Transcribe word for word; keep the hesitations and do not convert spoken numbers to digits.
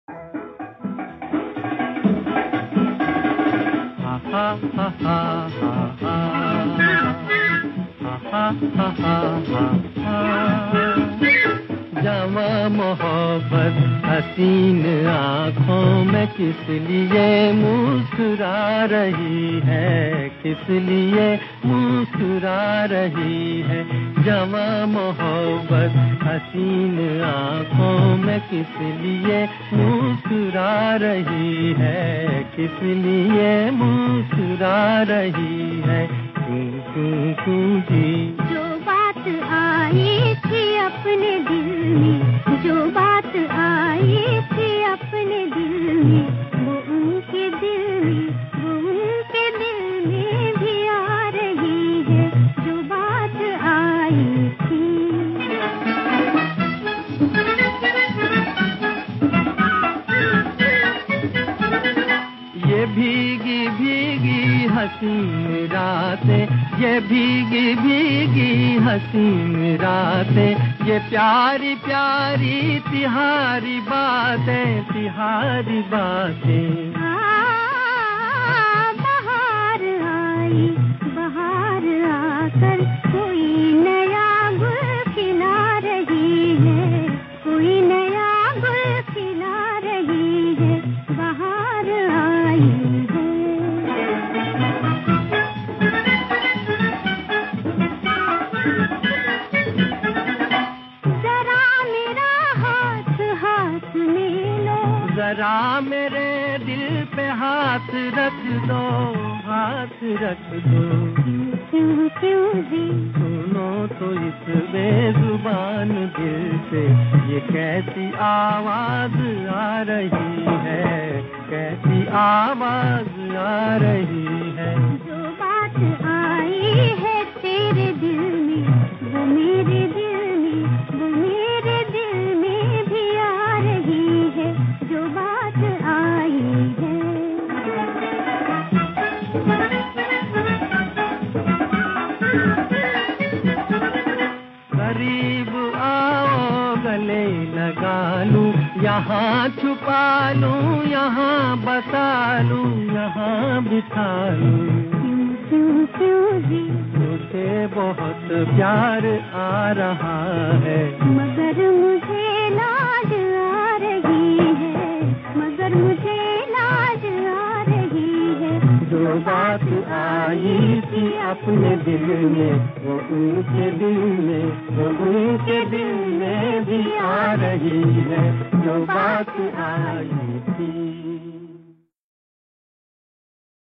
जवां मोहब्बत हसीन आँखों में किस लिए मुस्कुरा रही है, किस लिए मुस्कुरा रही है। जवां मोहब्बत हसीन आँखों में किस लिए मुस्कुरा रही है, किस लिए मुस्कुरा रही है। क्यों क्यों क्यों जी जो बात आई थी अपने दिल में, जो बात आई थी अपने दिल में, वो उनके दिल में, वो उनके दिल में भी आ रही है। जो बात आई थी ये भीगी भीगी हसीन रातें, ये भीगी भीगी हसीन रातें, ये प्यारी प्यारी तिहारी बातें, तिहारी बातें। बहार आई, बहार आकर कोई नया गुल खिला रही है, कोई नया गुल खिला रही है। बहार आई है। जरा मेरा हाथ हाथ में लो, जरा मेरे दिल पे हाथ रख दो, हाथ रख दो। क्यों क्यों जी सुनो तो इस बेजुबान दिल से ये कैसी आवाज आ रही है, कैसी आवाज आ रही है। जो बात आई है तेरे दिल में, वो मेरे दिल में, वो मेरे दिल में भी आ रही है। जो बात आई है। करीब आओ गले लगा लूं, यहाँ छुपा लूं, यहाँ बसा लूं, यहाँ बिठा लूं। क्यों क्यों क्यों जी मुझे बहुत प्यार आ रहा है, मगर मुझे लाज आ रही है, मगर मुझे लाज आ रही है। जो बात आई थी अपने दिल में, वो उनके दिल में, वो उनके दिल में भी आ रही है। जो बात आई थी